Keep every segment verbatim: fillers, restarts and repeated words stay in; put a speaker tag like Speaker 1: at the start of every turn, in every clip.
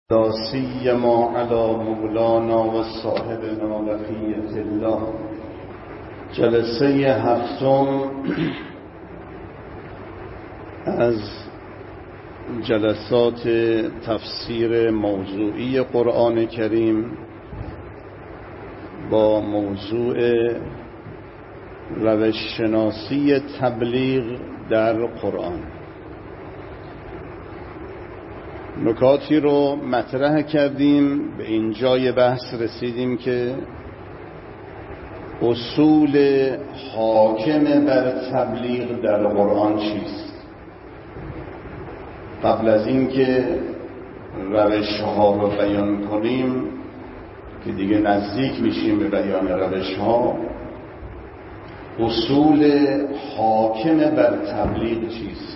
Speaker 1: لا سیما علی مولانا و صاحبنا بقیة الله. جلسه هفتم از جلسات تفسیر موضوعی قرآن کریم با موضوع روش شناسی تبلیغ در قرآن. نکاتی رو مطرح کردیم، به این جای بحث رسیدیم که اصول حاکم بر تبلیغ در قرآن چیست. قبل از این که روش ها رو بیان کنیم که دیگه نزدیک میشیم به بیان روش ها، اصول حاکم بر تبلیغ چیست؟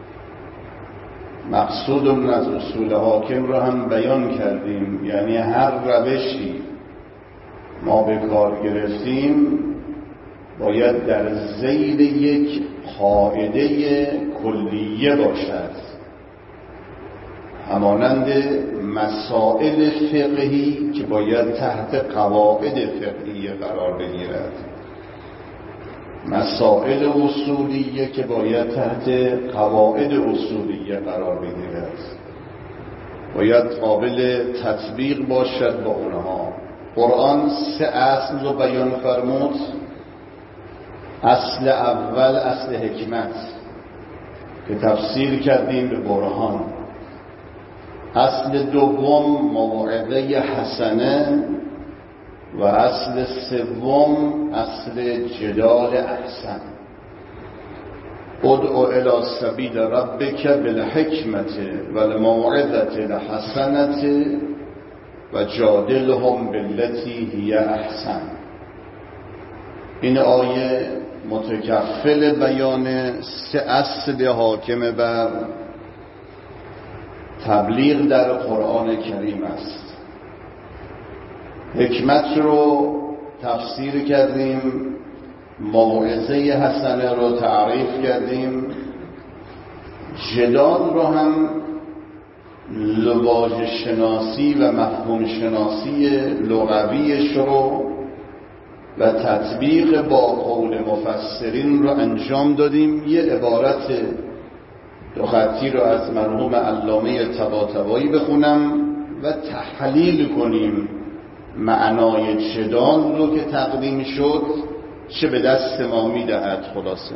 Speaker 1: مقصودمون از اصول حاکم رو هم بیان کردیم، یعنی هر روشی ما به کار گرفتیم باید در ذیل یک قاعده کلیه باشد، همانند مسائل فقهی که باید تحت قواعد فقهیه قرار بگیرد، مسائل اصولیه که باید تحت قواعد اصولیه قرار بگیرد، باید قابل تطبیق باشد با اونها. قرآن سه اصل رو بیان فرمود. اصل اول اصل حکمت که تفسیر کردیم به برهان. اصل دوم موعظه حسنه و اصل سوم اصل جدال احسن. ادعو الی سبیل ربک بالحکمت والموعظة الحسنة و جادلهم بالتي هی احسن. این آیه متکفل بیان سه اصل حاکم بر تبلیغ در قرآن کریم است. حکمت رو تفسیر کردیم، موعظه حسنه رو تعریف کردیم، جدال رو هم لواژه شناسی و مفهوم شناسی لغویش رو و تطبیق با قول مفسرین رو انجام دادیم. یه عبارت دو خطی رو از مرحوم علامه طباطبایی بخونم و تحلیل کنیم معنای جدال رو که تقدیم شد چه به دست ما میدهد. خلاصه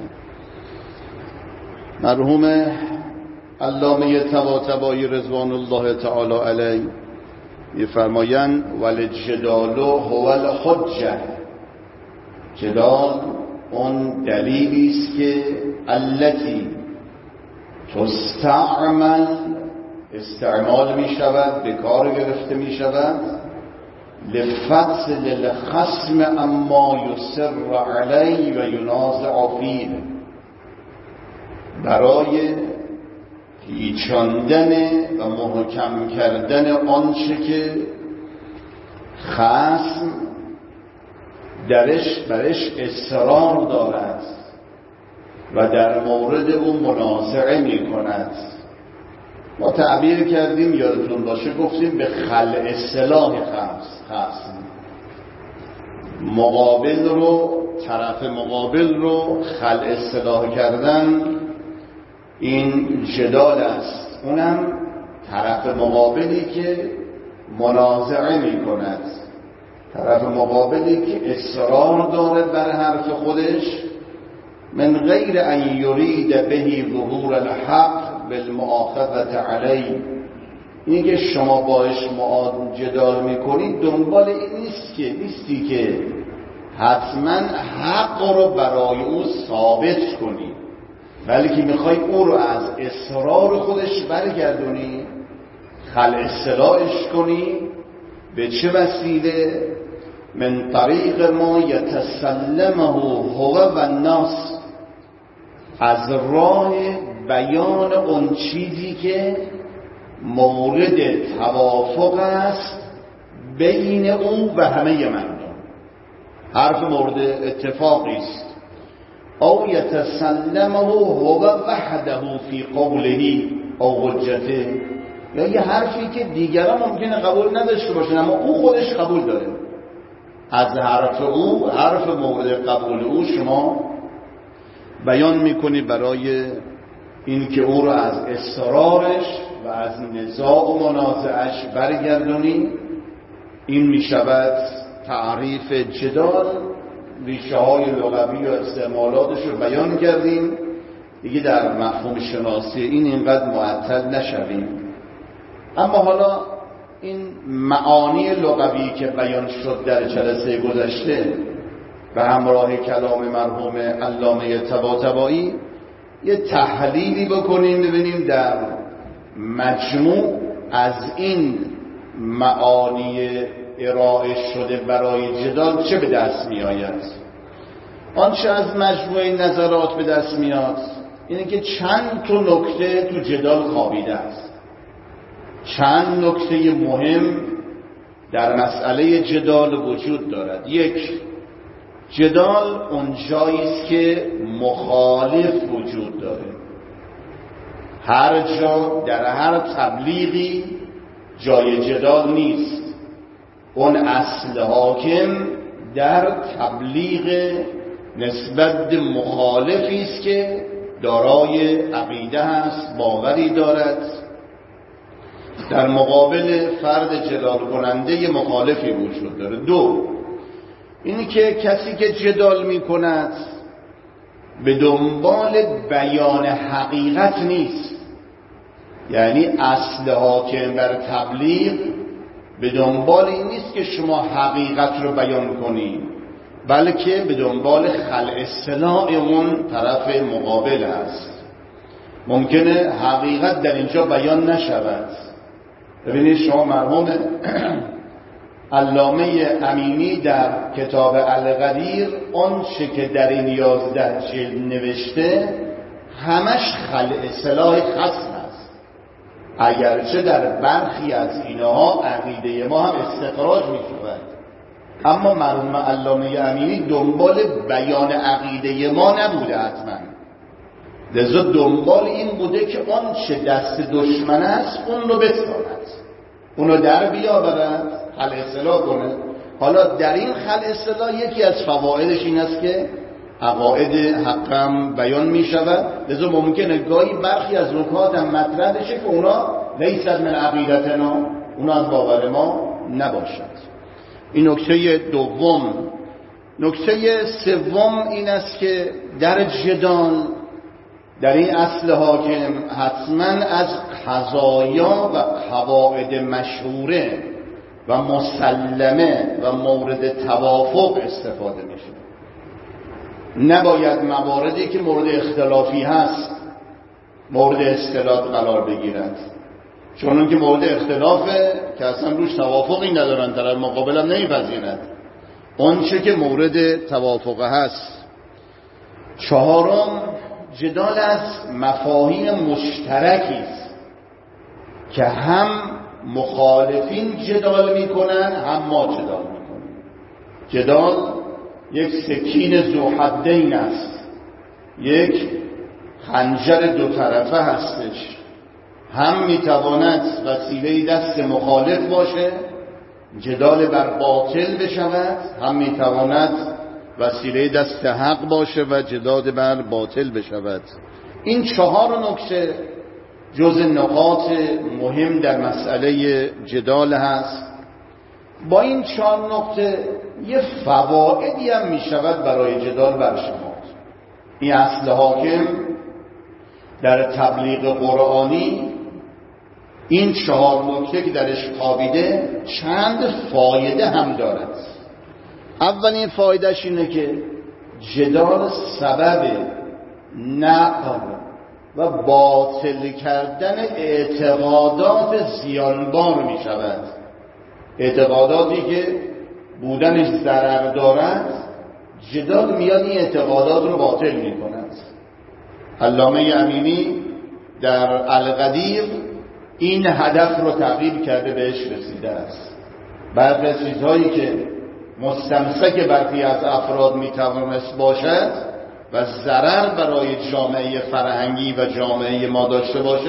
Speaker 1: مرحوم علامه طباطبایی رضوان الله تعالی علیه می‌فرمایند ولجدال هو الحجه. جدال اون دلیلی است که التی تستعمل استعمال می شود، به کار گرفته می شود، لفصل الخصم اما یصر علی و ینازع فیه، برای پیچاندن و محکم کردن آنچه که خصم درش برش اصرار دارد و در مورد او منازعه می کند. ما تعبیر کردیم، یادتون باشه گفتیم به خلع سلاح خصم، مقابل رو، طرف مقابل رو خلع سلاح کردن، این جدال است. اونم طرف مقابلی که منازعه می کند، طرف مقابلی که اصرار دارد بر حرف خودش، من غیر ان یرید بهی ظهور الحق بالمؤاخذة علی. اینی که شما باش جدال میکنید دنبال این نیست که نیستی که حتما حق رو برای او ثابت کنی، بلکه میخوای او رو از اصرار خودش برگردونی، خلع اصلاحش کنی. به چه وسیله؟ من طریق ما یتسلمه هو و الناس، از راه بیان اون چیزی که مورد توافق است بین او و همه مردم، حرف مورد اتفاقی است. او یتسلمه هو وحده فی قوله او حجته، یا یه حرفی که دیگران ممکنه قبول نداشته باشن اما او خودش قبول داره. از حرف او، حرف مورد قبول او شما بیان میکنی برای این که او رو از اصرارش و از نزاع و منازعش برگردونی. این میشود تعریف جدال. ریشه های لغوی و استعمالاتش رو بیان کردیم، دیگه در مفهوم شناسی این اینقدر معطل نشویم. اما حالا این معانی لغوی که بیان شد در جلسه گذشته به همراه کلام مرحوم علامه طباطبایی یه تحلیلی بکنیم، ببینیم در مجموع از این معانی ارائه شده برای جدال چه به دست می آید. آنچه از مجموعه نظرات به دست میاد اینه که چند تا نکته تو جدال خوابیده است. چند نکته مهم در مسئله جدال وجود دارد. یک، جدال اون جایی است که مخالف وجود داره. هر جا در هر تبلیغی جای جدال نیست. اون اصل حاکم در تبلیغ نسبت به مخالفی است که دارای عقیده هست، باوری دارد، در مقابل فرد جدال کننده مخالفی وجود داره. دو، اینی که کسی که جدال می کند به دنبال بیان حقیقت نیست، یعنی اصل حاکم بر تبلیغ به دنبال این نیست که شما حقیقت رو بیان کنید، بلکه به دنبال خلع اصطلاح اون طرف مقابل است. ممکنه حقیقت در اینجا بیان نشود. ببینید شما مرحوم علامه امینی در کتاب القدیر آنچه که در این یازده جلد نوشته همش خلع اصطلاح خصم است، اگرچه در برخی از اینها عقیده ما هم استخراج می شود، اما مرحوم علامه امینی دنبال بیان عقیده ما نبوده حتما، لذا دنبال این بوده که آنچه دست دشمن است اون رو بساند، اون رو در بیاورد، خلع اصطلاح کنه. حالا در این خلع اصطلاح یکی از فوایدش این است که عقاید حقم بیان می شود، لذا ممکنه گاهی برخی از نکات هم مطرح بشه که اونا لیست من عقیدتنا، اونا از باور ما نباشد. این نکته دوم. نکته سوم این است که در جدال در این اصل حاکم حتما از قضایا و قواعد مشهوره و مسلمه و مورد توافق استفاده میشه. نباید مواردی که مورد اختلافی هست مورد اختلاف قرار بگیرد، چون اون که مورد اختلافه که اصلا روش توافقی ندارن، طرف مقابل هم نمیپذیرد. اون چه که مورد توافق هست. چهارم، جدال از مفاهیم مشترکی است که هم مخالفین جدال میکنن هم ما جدال میکنیم. جدال یک سکین ذو حدین است، یک خنجر دو طرفه هستش. هم میتواند وسیله دست مخالف باشه جدال بر باطل بشود، هم میتواند وسیله دست حق باشه و جدال بر باطل بشود. این چهار نکته جز نقاط مهم در مسئله جدال هست. با این چهار نکته یه فوائدی هم می شود برای جدال برشمرد. این اصل حاکم در تبلیغ قرآنی این چهار نکته که درش خوابیده چند فایده هم دارد. اولین فایدهش اینه که جدال سبب نقل و باطل کردن اعتقادات زیانبار می شود. اعتقاداتی که بودنش ضرر دارد، جدال میاد این اعتقادات رو باطل می کند. علامه امینی در القدیر این هدف رو تحقیق کرده بهش رسیده است. بعضی از چیزهایی که مستمسک برخی از افراد میتوانست باشد و ضرر برای جامعه فرهنگی و جامعه ما داشته باشه،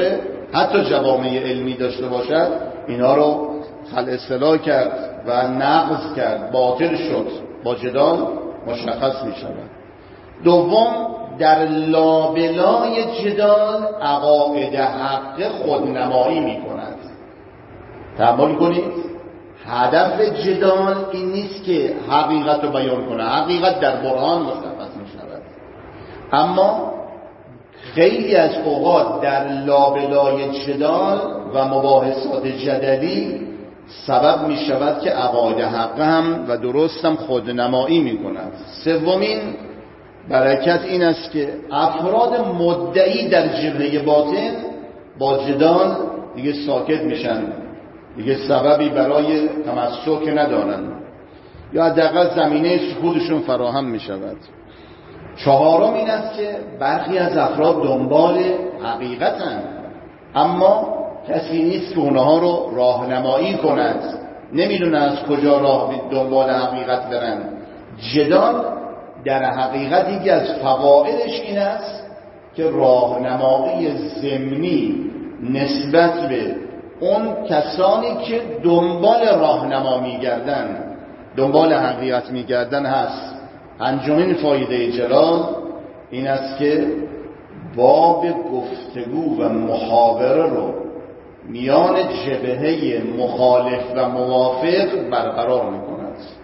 Speaker 1: حتی جوامع علمی داشته باشد، اینا رو خلع اصطلاح کرد و نقض کرد، باطل شد، با جدال مشخص می شود. دوم، در لابلای جدال عقاید حق خودنمایی می کند. تأمل کنید، هدف جدال این نیست که حقیقت رو بیان کنه، حقیقت در برهان مشخص می شود، اما خیلی از اوقات در لابلای جدال و مباحثات جدلی سبب می شود که عقاید حق هم و درست هم خودنمایی می کند. سومین برکت این است که افراد مدعی در جبهه باطن با جدال دیگه ساکت میشن، دیگه سببی برای تمسک ندارن یا حداقل زمینه سکوتشون فراهم می شود. چهارم این است که برخی از افراد دنبال حقیقتن، اما کسی نیست که اونها رو راهنمایی کند، نمیدونن از کجا راه دنبال حقیقت برن. جدال در حقیقت یکی از فوائدش این است که راهنمایی ضمنی نسبت به اون کسانی که دنبال راهنما میگردن، دنبال حقیقت میگردن هست. پنجمین فایده جدال این است که باب گفتگو و محاوره رو میان جبهه مخالف و موافق برقرار میکند.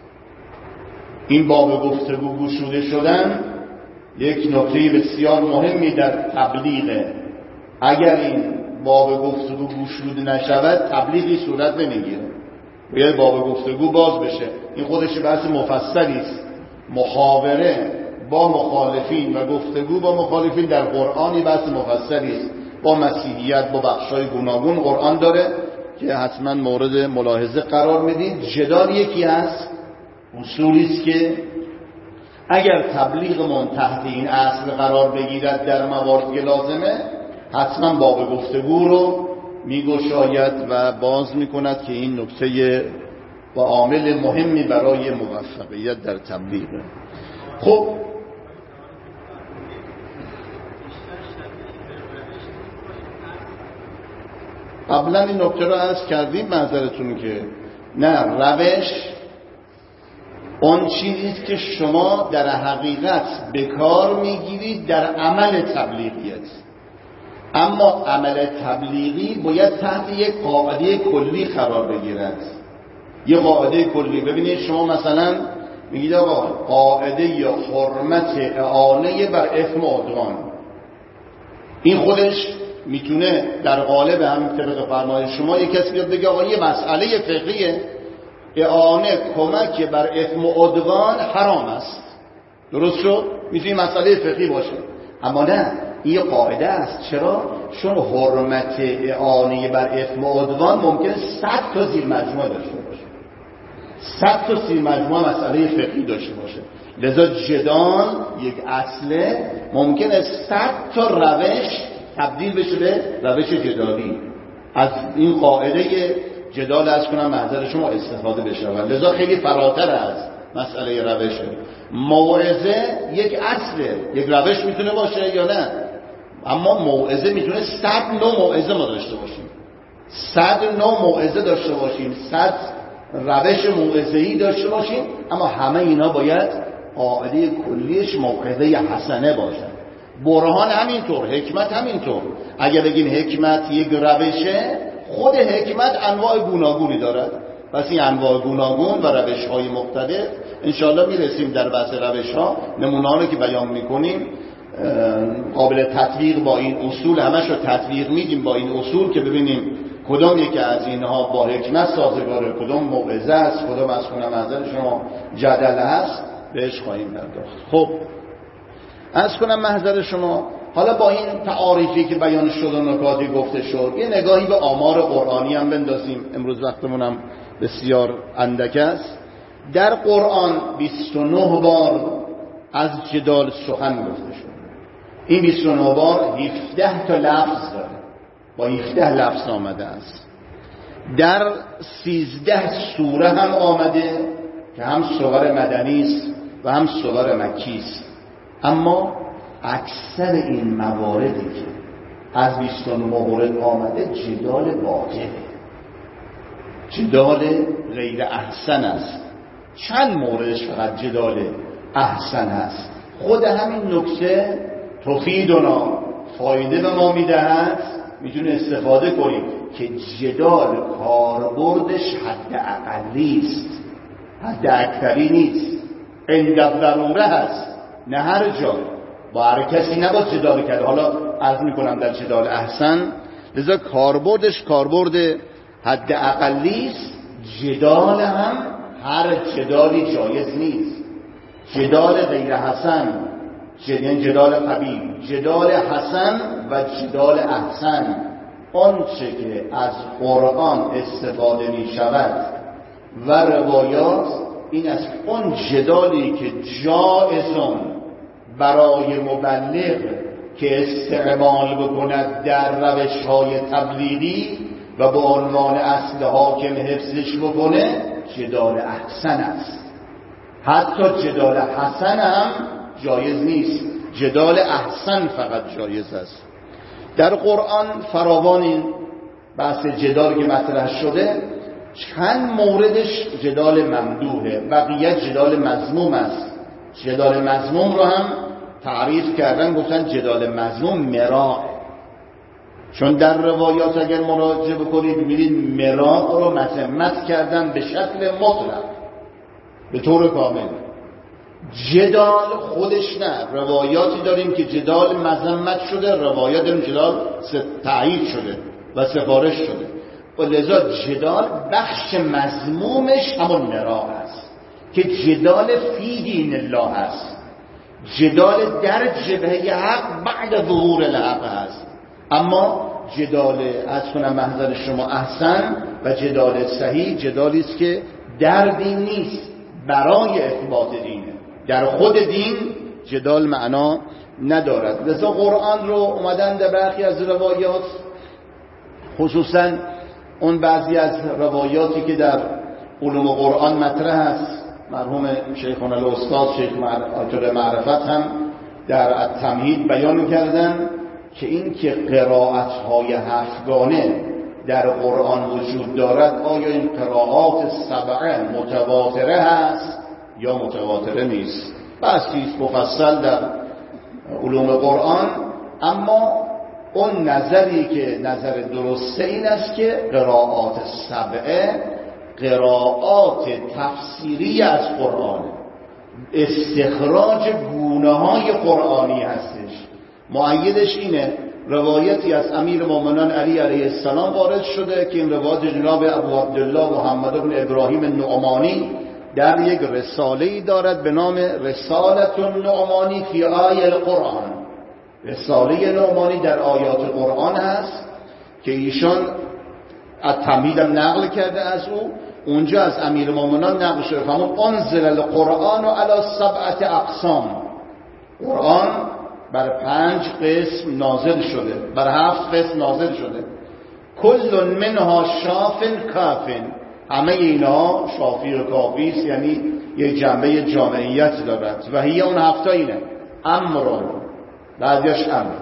Speaker 1: این باب گفتگو گشوده شدن یک نکته بسیار مهمی در تبلیغه. اگر این باب گفتگو گشوده نشود تبلیغی صورت نمیگیره، باید باب گفتگو باز بشه. این خودش بحث مفصلی است. محاوره با مخالفین و گفتگو با مخالفین در قرآنی بحث مفصلی است. با مسیحیت، با بخشای گوناگون قرآن داره که حتما مورد ملاحظه قرار میدید. جدال یکی است، اصولی است که اگر تبلیغمون تحت این اصل قرار بگیرد در موارد لازمه، حتما باب گفتگو رو میگشاید و باز میکند که این نکته و عامل مهمی برای موفقیت در تبلیغه. خب قبلا این نکته رو عرض کردیم معذرتون که نه، روش اون چیزیست که شما در حقیقت به کار میگیرید در عمل تبلیغیت، اما عمل تبلیغی باید تحت یک قاعده کلی قرار بگیرد. یه قاعده کلی، ببینید شما مثلا میگید آقا قاعده یا حرمت اعانه بر اثم و عدوان، این خودش میتونه در قالب همین طبق فرمایش شما یک کسی بیاد بگه آقا یه مسئله فقهیه، اعانه کمک بر اثم و عدوان حرام است، درست شد؟ میتونه مسئله فقهی باشه، اما نه، این یه قاعده است. چرا؟ چون حرمت اعانه بر اثم و عدوان ممکنه صد تا زیر مجموعه داشته باشه، صد تا زیر مجموعه مسئله فقهی داشته باشه. لذا جدال یک اصله ممکنه صد تا روش تبدیل بشه به روش جدالی. از این قاعده جدال از کنم محضر شما استفاده بشه و لذا خیلی فراتر از مسئله روشه. موعظه یک اصله، یک روش میتونه باشه یا نه، اما موعظه میتونه صد نوع موعظه ما داشته باشیم، صد نوع موعظه داشته باشیم، صد روش موعظه‌ای داشته باشیم، اما همه اینا باید قاعده کلیش موعظه حسنه باشه. برهان همینطور، حکمت همینطور. اگر بگیم حکمت یک روشه، خود حکمت انواع گوناگونی دارد. پس این انواع گوناگون و روش‌های مختلف انشاءالله میرسیم در بحث روش‌ها، نمونه‌هایی که بیان می‌کنیم قابل تطبیق با این اصول، همش رو تطبیق میدیم با این اصول که ببینیم کدام یکی از اینها با حکمت سازگاره، کدام موعظه است، کدام از کنم نظر شما جدل هست، بهش خواهیم پرداخت. خب از کنم محضر شما حالا با این تعاریفی که بیان شد و نکاتی گفته شد، یه نگاهی به آمار قرآنی هم بندازیم. امروز وقتمون هم بسیار اندک است. در قرآن بیست و نه بار از جدال سخن گفته شد. این بیست و نه بار هفده تا لفظ داره، با هفده لفظ آمده است. در سیزده سوره هم آمده که هم سور مدنی است و هم سور مکی است. اما اکثر این مواردی که از بیست و نه مورد آمده جدال باطله، جدال غیر احسن است. چند موردش فقط جدال احسن است. خود همین نکته تفیدنا، فایده به ما میدهد، میتونه استفاده کنیم که جدال کاربردش حد اقلی است، حد اکثری نیست، عند الضروره هست، نه هر جا با هر کسی نباید جدال کرد. حالا عرض میکنم در جدال احسن، لذا کاربردش کاربرد حد اقلی است. جدال هم هر جدالی جایز نیست. جدال غیر حسن، یعنی جدال قبیح، جدال حسن و جدال احسن، آنچه که از قرآن استفاده می شود و روایات، این است اون جدالی که جایزون برای مبلغ که استعمال بکند در روش های تبلیغی و به عنوان اصل حاکم حفظش بکنه، جدال احسن است. حتی جدال حسن هم جایز نیست، جدال احسن فقط جایز است. در قرآن فراوان این بحث جدال که مطرح شده، چند موردش جدال ممدوحه، بقیه جدال مذموم است. جدال مذموم رو هم تعریف کردن، گفتن جدال مذموم مراء، چون در روایات اگر مراجعه بکنید می‌بینید مراء رو مذمت کردن به شکل مطلق، به طور کامل. جدال خودش نه، روایاتی داریم که جدال مذمت شده، روایات داریم جدال تایید شده و سفارش شده. و لذا جدال بخش مذمومش همون مراء است که جدال فی دین الله است، جدال در جبهه حق بعد ظهور الحق است. اما جدال از کنم محضر شما احسن و جدال صحیح، جدالی است که در دین نیست، برای اثبات دینه، در خود دین جدال معنا ندارد. لذا قرآن رو اومدن در برخی از روایات، خصوصا اون بعضی از روایاتی که در علوم قرآن مطرح است، مرحوم شیخنا الاستاد شیخ آیت معرفت هم در التمهید بیان کردن که این که قرائت‌های هفتگانه در قرآن وجود دارد، آیا این قرائات سبعه متواتره هست یا متواتره نیست، بحثی است مفصل در علوم قرآن. اما اون نظری که نظر درسته این است که قرائات سبعه قرائات تفسیری از قرآن، استخراج گونه های قرآنی هستش. مؤیدش اینه روایتی از امیر مومنان علی علیه السلام وارد شده که این روایت جناب ابو عبدالله محمد بن ابراهیم النعمانی در یک رساله‌ای دارد به نام رسالة النعمانی فی آیه القرآن. رساله نعمانی در آیات قرآن هست که ایشان از تمهیدم نقل کرده از او. اونجا از امیر مومنان نقل شده همون انزل القرآن علی سبعت اقسام، قرآن بر پنج قسم نازل شده، بر هفت قسم نازل شده. کل منها شافن کافن، همه اینا شافی و کافی است، یعنی یک جنبه جامعیت دارد. و هی اون هفته اینه: امرون، بعدیش امر،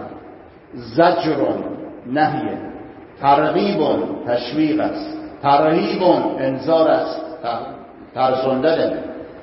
Speaker 1: زجرون، نهیه، ترغیبون، تشویق است، ترهیبون، انذار است، ترساندن،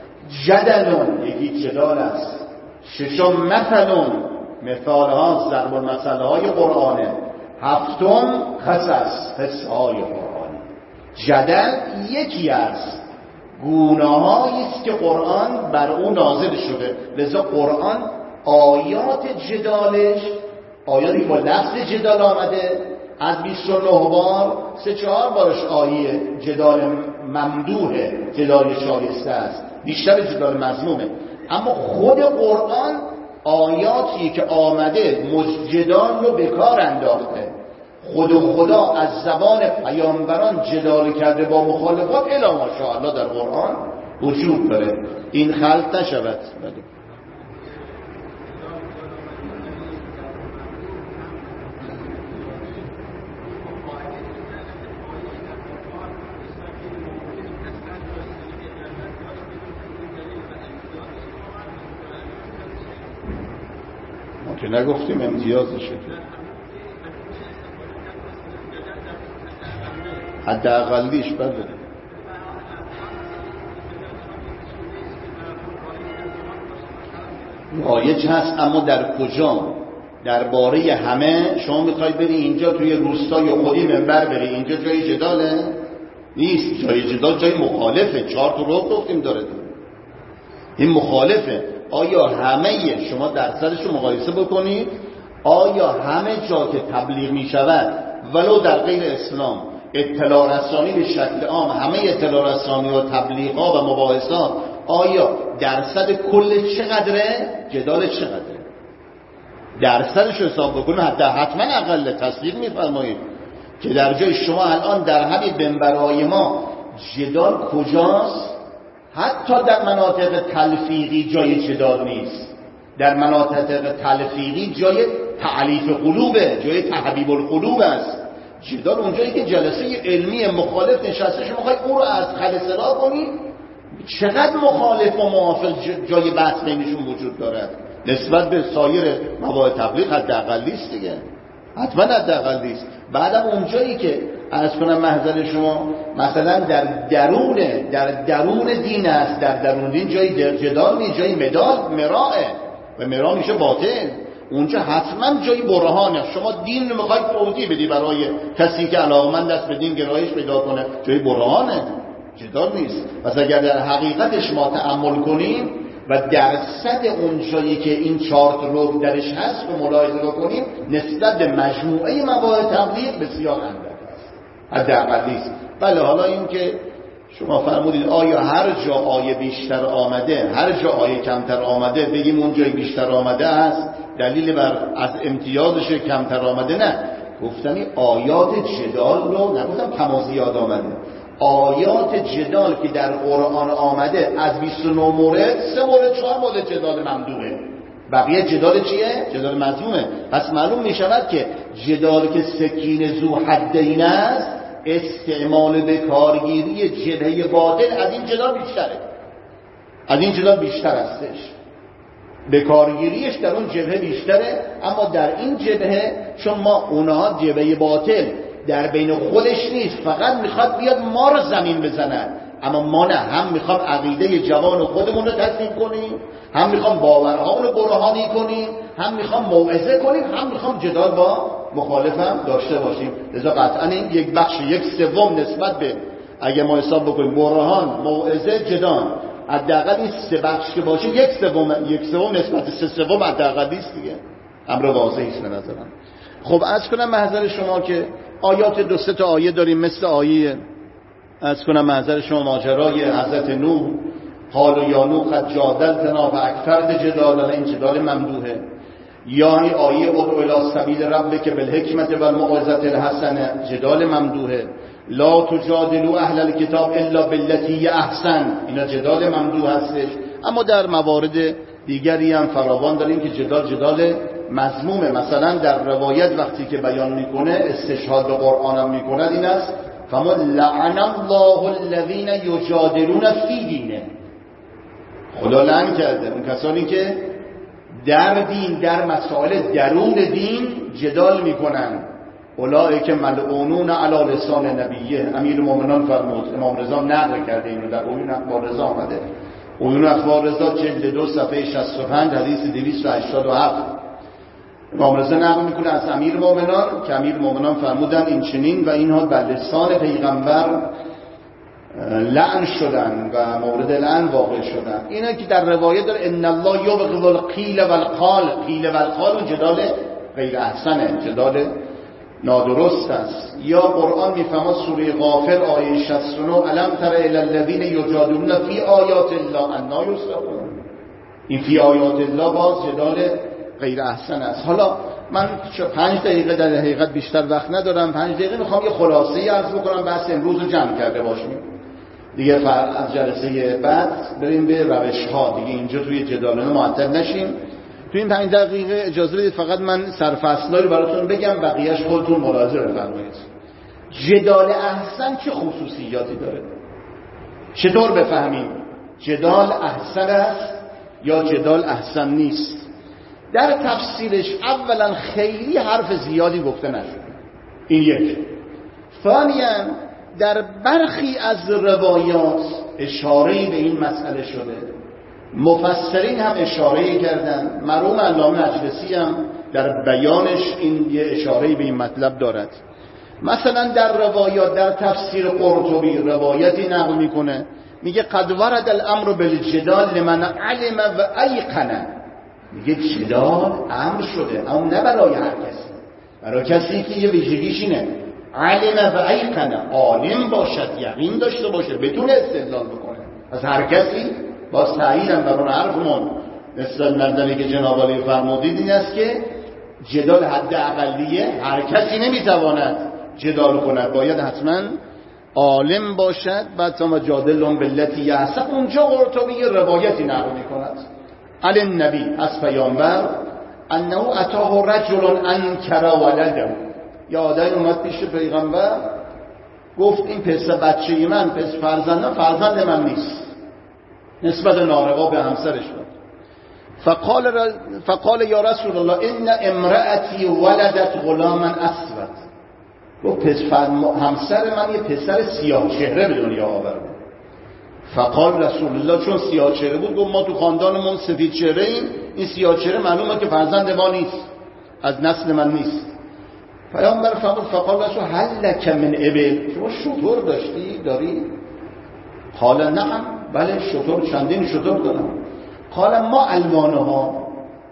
Speaker 1: جدلون، یکی جدال است، ششم مثلون، مثال ها ضرب المثل های قرآنه، هفتم قصص، قصه های قرآنی. جدل یکی از گونه هایی است که قرآن بر او نازل شده. لذا قرآن آیات جدالش، آیاتی با لفظ جدال آمده از بیست و نه بار، سه چهار بارش آیه جدال ممدوحه، جدال شایسته است، بیشتر جدال مذمومه. اما خود قرآن آیاتی که آمده جدال رو به کار انداخته. خود و خدا از زبان پیامبران جدال کرده با مخالفات، الا ماشاءالله در قرآن وجود داره. این خلط نشود. که نگفتیم امتیازشه. حداقلیش. بله رایج هست، اما در کجا؟ درباره همه شما میخواید بری اینجا توی روستا یا خودی منبر بری اینجا جای جداله؟ نیست. جای جدال جای مخالفه. چهار تا رو گفتیم داره این مخالفه. آیا همه شما درصدش رو مقایسه بکنید، آیا همه جا که تبلیغ میشود ولو در غیر اسلام اطلاع رسانی به شکل عام، همه اطلاع رسانی و تبلیغات و مباحثات، آیا درصد کل چقدره؟ جدال چقدره؟ درصدش رو حساب بکنید. حتی حتما اقل تصدیق میفرمایید که در جای شما الان در همین منبرهای ما جدال کجاست؟ حتی در مناطق تلفیقی جای جدال نیست. در مناطق تلفیقی جای تعلیف قلوبه، جای تحبیب القلوب است. جدال اونجایی که جلسه علمی مخالف نشسته، شما میخواید او رو از خل اصلاح کنید. چقدر مخالف و موافق جای بحث بینشون وجود دارد نسبت به سایر مواد تبلیغ. حداقل است دیگه، حتما حداقل است. بعدم اونجایی که عرض کنم محضر شما مثلا در درون در درون دین است، در درون دین جای جدال نیست، جای مدال مراه و مراه میشه باطل. اونجا حتما جای برهانه. شما دین رو میخواید توضیح بدی برای کسی که علاقمند است به دین گرایش پیدا کنه، جای برهانه، جدال نیست. پس اگر در حقیقتش ما تأمل کنیم و درصد اون جایی که این چارت رو درش هست رو ملاحظه کنیم، نسبت به مجموعه مواد تبلیغ بسیار اندک است، حداقل نیست. بله حالا این که شما فرمودید آیا هر جا آیه بیشتر آمده، هر جا آیه کمتر آمده بگیم اون جای بیشتر آمده است دلیل بر از امتیازش کمتر آمده؟ نه، گفتم آیات جدال رو نگفتم کم و زیاد آمده. آیات جدال که در قرآن آمده از بیست و نه مورد سه مورد چهار مورد جدال ممدوحه، بقیه جدال چیه؟ جدال مذمومه. پس معلوم می شود که جدال که سکین ذو حدین است، استعمال به کارگیری جبهه باطل از این جدال بیشتره، از این جدال بیشتر هستش، به کارگیریش در اون جبهه بیشتره. اما در این جبهه چون ما اونها جبهه باطل در بین خودش نیست، فقط میخواد بیاد ما رو زمین بزنن، اما ما نه، هم میخوام عقیده جوان خودمون رو تسلیم کنیم، هم میخوام باورهامون رو برهانی کنیم، هم میخوام موعظه کنیم، هم میخوام جدال با مخالفم داشته باشیم. لذا قطعا این یک بخش یک سوم نسبت به اگه ما حساب بکنیم برهان، موعظه، جدال، حداقل این سه بخش که باشه یک سوم یک سوم نسبت به سه سوم حداقل نیست دیگه. امر واضحی است به نظرم. خب عرض کنم محضر شما که آیات دو سه تا آیه داریم مثل آیه عرض کنم محضر شما ماجرای حضرت نوح، قال یا نوح قد جادلتنا فاکثرت جدالنا، این جدال ممدوحه. یا این آیه ادع الی سبیل ربک بالحکمت و الموعظة الحسنه، جدال ممدوحه. لا تجادلوا اهل الكتاب الا بالتي احسن، اینا جدال ممدوح هستش. اما در موارد دیگری هم فراوان داریم که جدال جدال مذمومه. مثلا در روایت وقتی که بیان میکنه استشهاد به قرآن هم میکند این است فما لعن الله الذین یجادلون فی دینه، خدا لعن کرده اون کسانی که در دین، در مسائل درون دین جدال میکنن. اولئک ملعونون علی لسان نبیه، امیر المؤمنان فرمود، امام رضا نقل کرده اینو در عیون اخبار رضا آمده. عیون اخبار رضا جلد دو صفحه شصت و پنج حدیث دویست و هشتاد و هفت امام رضا نقل میکنه از امیر المؤمنان که امیر المؤمنان فرمودن این چنین و اینها بر لسان پیغمبر لعن شدن و مورد لعن واقع شدن. اینا که در روایت داره ان الله یبغض القیل والقال، قیل والقال و جدال غیر احسنه، جدال نادرست است. یا قرآن میفهمد سوره غافر آیه شصت و نه الم تر الی الذین یجادلون فی آیات الله انا یسحقون، این فی آیات الله باز جدال غیر احسن است. حالا من پنج دقیقه در حقیقت بیشتر وقت ندارم، پنج دقیقه میخوام یه خلاصه‌ای عرض بکنم، بحث امروز رو جمع کرده باشیم دیگه. از جلسه بعد بریم به روش ها دیگه، اینجا توی جدالانه معطل نشیم. تو این پنج دقیقه اجازه بدید فقط من سرفصل‌ها رو براتون بگم، بقیه‌اش خودتون ملاحظه بفرمایید. جدال احسن چه خصوصیاتی داره؟ چطور بفهمیم جدال احسن است یا جدال احسن نیست؟ در تفسیرش اولا خیلی حرف زیادی گفته نشده، این یک. ثانیاً در برخی از روایات اشاره‌ای به این مسئله شده، مفسرین هم اشاره کردن، مرحوم علامه مجلسی هم در بیانش این یه اشاره‌ای به این مطلب دارد. مثلا در روایات، در تفسیر قرطبی روایتی نقل میکنه، میگه قد ورد الامر بالجدال لمن علم و ایقن. میگه جدال امر شده، اما نه برای هر کسی، برای کسی که یه ویژگیش اینه علم و ایقن، عالم باشد، یقین داشته باشه، بتونه استدلال بکنه. از هر کسی با سعیدم بر اون حرفمون مثل نظری که جناب عالی فرمودید این است که جدال حد اقلیه، هر کسی نمیتواند جدال کند، باید حتما عالم باشد. بعد ثم جادلهم بالتی یحسن، اونجا قرطبی روایتی نقل میکند علی النبی از پیامبر انه اتاه رجل انکر ولده، یا آدمی اومد پیش پیغمبر گفت این پسر بچه من، پس فرزندم فرزند من نیست، نسبت ناروا به همسرش بود. فقال ر... فقال یا رسول الله ان امرأتی ولدت غلاما اسود. گفت پسر همسر من یه پسر سیاه چهره به دنیا آورده. فقال رسول الله، چون سیاه چهره بود، گفت ما تو خاندانمون سفید چهره ایم، این سیاه چهره معلومه که فرزند ما نیست، از نسل من نیست. پیامبر فرمود فقال رسول هل لک من ابل، شما شتر داشتی داری؟ قال نعم، بله شتر، چندین شتر دارم. قال ما الوانها،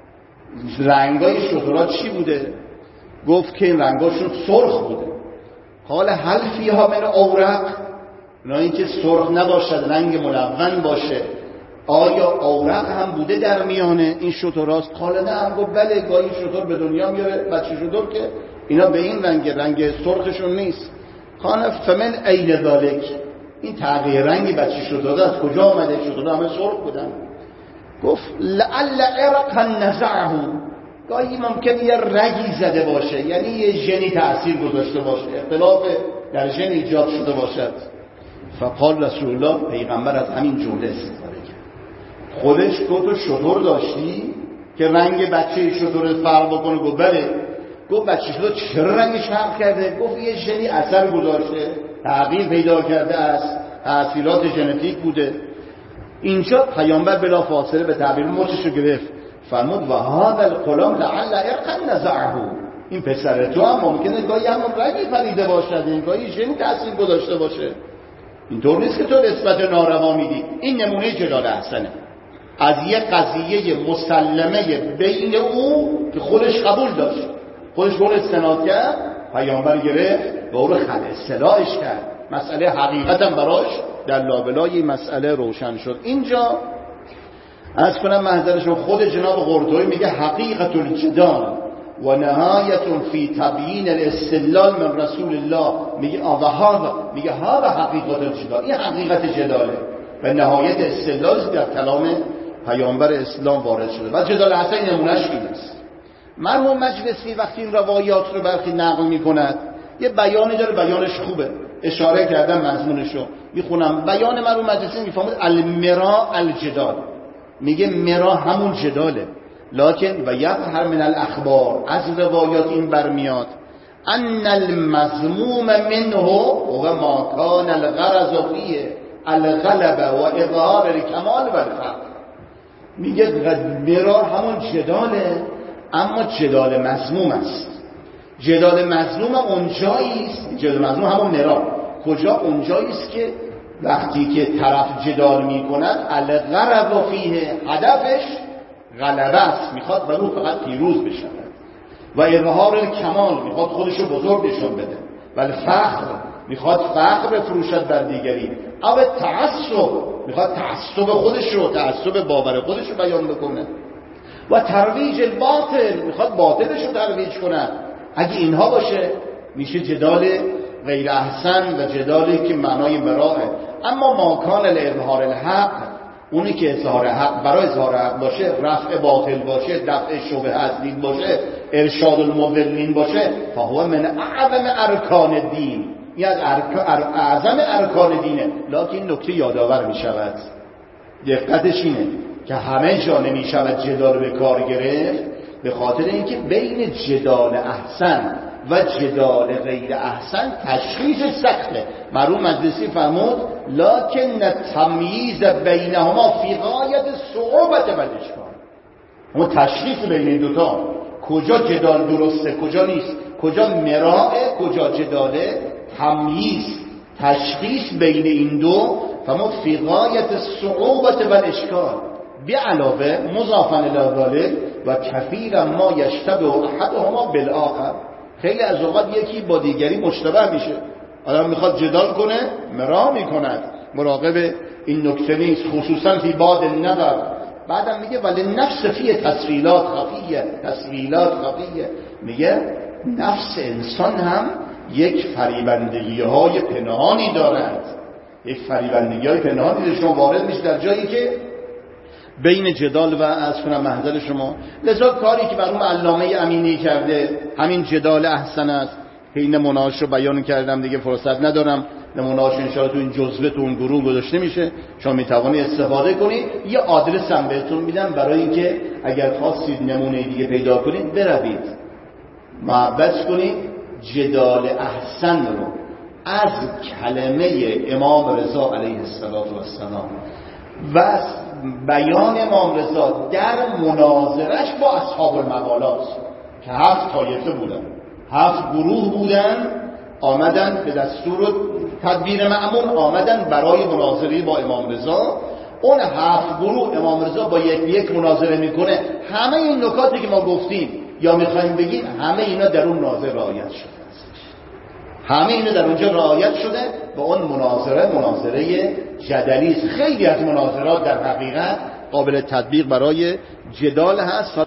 Speaker 1: رنگای شترها چی بوده؟ گفت که این رنگاشون سرخ بوده. قال هل فیها من اورق، نه اینکه سرخ نباشد، رنگ ملون باشه، آیا اورق هم بوده در میانه این شترهاست؟ قال نه. گفت بله، گاهی شتر به دنیا میاره بچه شتر که اینا به این رنگ، رنگ سرخشون نیست. قال فمن این ذالک، این تغییر رنگی بچه شتر از کجا آمده؟ شتر همه سرخ بودن. گفت لعل عرقا نزعه، گاهی ممکنه یه رگی زده باشه، یعنی یه ژنی تأثیر گذاشته باشه، اختلاف در ژن ایجاد شده باشد. فقال رسول الله، پیغمبر از همین جمله استفاده کرد. خودش گفت تو شتر داشتی که رنگ بچه شتر فرق بکنه؟ گفت بله. گفت بچه شتر چرا رنگش فرق کرده؟ گفت یه ژنی اثر گذاشته، تغییر پیدا کرده است، تأثیرات ژنتیک بوده. اینجا پیامبر بلا فاصله به تعبیر مچشو گرفت، فرمود و هذا الغلام لعل عرقا نزعه، این پسر تو هم ممکنه گاهی همون رنگی پریده باشد، این گاهی ژنی تأثیر گذاشته باشه. اینطور نیست که تو نسبت ناروا میدی. این نمونه جدال احسنه از یه قضیه مسلمه بین او که خودش قبول داشت، خودش رو استناد کرد، پیامبر گرفت به او خل اصلاحش کرد، مسئله حقیقتا براش در لابلای مسئله روشن شد. اینجا از کنم محضرشون خود جناب قرطبی میگه حقیقت الجدال و نهایت فی تبیین الاستدلال من رسول الله، میگه آوهادا، میگه ها و حقیقت الجدال، این حقیقت جداله و نهایت استدلال در کلام پیامبر اسلام وارد شده. و جدال حسن نمونهش این است. مرحوم مجلسی وقتی این روایات رو برخی نقل میکند یه بیانی داره، بیانش خوبه، اشاره کردم مضمونشو میخونم. بیان مرحوم مجلسی میفهمد المرا الجدال، میگه مرا همون جداله، لکن و یظهر من الاخبار، از روایات این برمیاد ان المذموم منه و ما کان الغرض فیه الغلبه و اظهار الکمال و الفقر. میگه مرا همون جداله، اما جدال مذموم است. جدال مذموم اونجایی است، جدال مذموم همون مرا کجا؟ اونجایی است که وقتی که طرف جدال میکند الغرض فیه، هدفش غلبه است، میخواد بر اون فقط پیروز بشود، و اظهار الکمال، میخواد خودشو بزرگ نشون بده، ولی فخر، میخواد فخر بفروشد بر دیگری، او تعصب، میخواد تعصب خودشو، تعصب باور خودشو بیان بکنه، و ترویج الباطل، میخواد باطلشو ترویج کنه. اگه اینها باشه میشه جدال غیر احسن و جدالی که معنای مراه. اما ماکان الاظهار الحق، اونی که اظهار حق برای اظهار حق باشه، رفع باطل باشه، دفع شبهه از دین باشه، ارشاد المضلین باشه، فهو من اعظم ارکان دین، این از اعظم ارکان دینه. لکن نکته یادآور می شود، دقتش اینه که همه جا نمی شود جدال به کار گرفت، به خاطر اینکه بین جدال احسن و جدال غیر احسن تشخیص سخته. مرحوم مجلسی فرمود لکن تمییز بینهما فی غایت صعوبت و الاشکال. اما تشخیص بین این دوتا، کجا جدال درسته کجا نیست، کجا مراعه کجا جداله، تمییز تشخیص بین این دو فرمود فی غایت صعوبت و الاشکال. به علاوه مضافا الی ذلک و کثیرا ما یشتبه احدهما بالآخر. خیلی از اوقات یکی با دیگری مشتبه میشه، آدم میخواد جدال کنه مرا میکند، مراقب این نکته نیست، خصوصا فی بعد النظر. بعدم میگه ولی نفس فی تسویلات خفیه، تسویلات خفیه. میگه نفس انسان هم یک فریبندگی های پنهانی دارد، یک فریبندگی های پنهانی شما وارد میشه در جایی که بین جدال و از کنم محضر شما. لذا کاری که برام علامه امینی کرده همین جدال احسن است. این نمونه‌اش رو بیان کردم دیگه، فرصت ندارم. نمونه‌اش ان شاءالله تو این جزوه تو اون گروه گذاشته میشه، شما میتوانید استفاده کنید. یه آدرس هم بهتون میدم برای اینکه اگر خواستید نمونه دیگه پیدا کنید بروید محبت کنید. جدال احسن رو از کلمه امام رضا علیه السلام و بیان امام رضا در مناظرش با اصحاب المقالات که هفت طایفه بودن، هفت گروه بودن، آمدن به دستور تدبیر معمول آمدن برای مناظره با امام رضا. اون هفت گروه امام رضا با یک یک مناظره میکنه. همه این نکاتی که ما گفتیم یا میخوایم بگیم همه اینا در اون مناظره رعایت شده است، همه اینا در اونجا رعایت شده. با اون مناظره مناظره جدلی است. خیلی از مناظرات در حقیقت قابل تطبیق برای جدال هست.